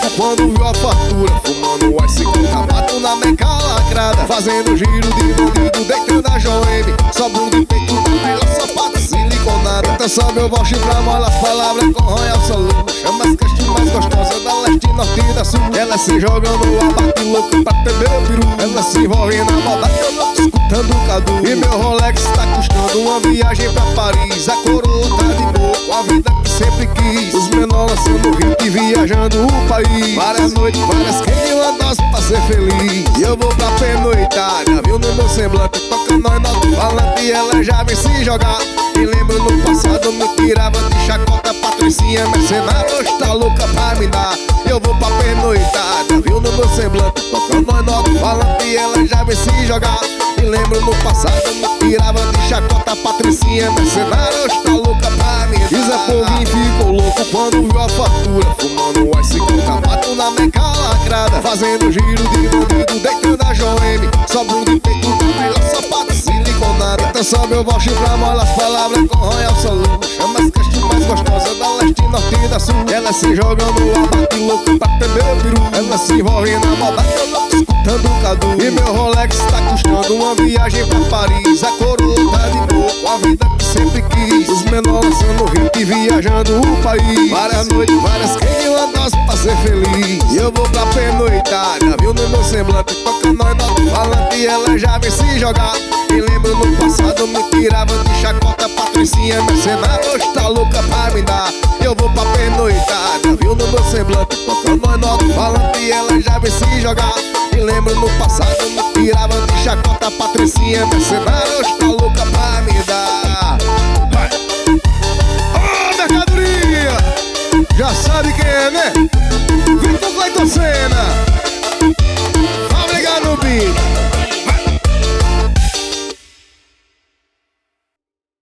quando viu a fartura, fumando as 50 bato na meca lacrada, fazendo giro de bandido, deitando a joelho, só bunda e peito na melhor sapato siliconada. Então sobe o baixo pra mola as palavras com Royal Saloon, chama as castas mais gostosas da leste, norte e da sul. Ela se joga no abate louco pra ter meu peru, ela se envolve na maldade, eu louco escutando o Cadu. E meu Rolex tá custando uma viagem pra Paris, a coroa tá de boa com a vida que sempre quis. Os menores lançando hit e viajando o país, várias noites, várias quem uma dose pra ser feliz. E eu vou pra penoitada, viu no meu semblante, tocando nós no alto-falante e ela já vem se jogar. E lembro no passado me tirava de chacota, Patricinha mercenária, hoje tá louca pra me dar. Eu vou pra penoitada, viu no meu semblante, tocando nós no alto-falante e ela já vem se jogar. E lembro no passado me tirava de chacota, Patricinha mercenária, hoje tá louca pra me dar. E Zé Povinho ficou louco quando viu a fartura, fumando as 50 bato na meca lacrada, fazendo giro de bandido, deitando a joelho, só bunda e peito no melhor sapato siliconada. Então sobe o baixo pra mola as palavras com Royal Saloon, chama as castas mais gostosas da leste, norte e da sul. Ela se joga no abate louco pra ter meu peru, ela se envolve na maldade, eu louco escutando o Cadu. E meu Rolex tá custando uma viagem pra Paris, a coroa tá de boa com a vida que sempre quis. Os menores lançando hit e viajando o país, várias noites, várias quem uma dose pra ser feliz. E eu vou pra penoitada, viu no meu semblante, tocando nós no alto-falante e ela já vem se jogar. E lembro no passado me tirava de chacota, Patricinha mercenária, hoje tá louca pra me dar. Eu vou pra penoitada, viu no meu semblante, tocando nós no alto-falante e ela já vem se jogar. E lembro no passado me tirava de chacota, Patricinha mercenária, hoje tá louca pra me dar. Ô, mercadoria! Já sabe quem é, né? Vitor Cleiton Senna,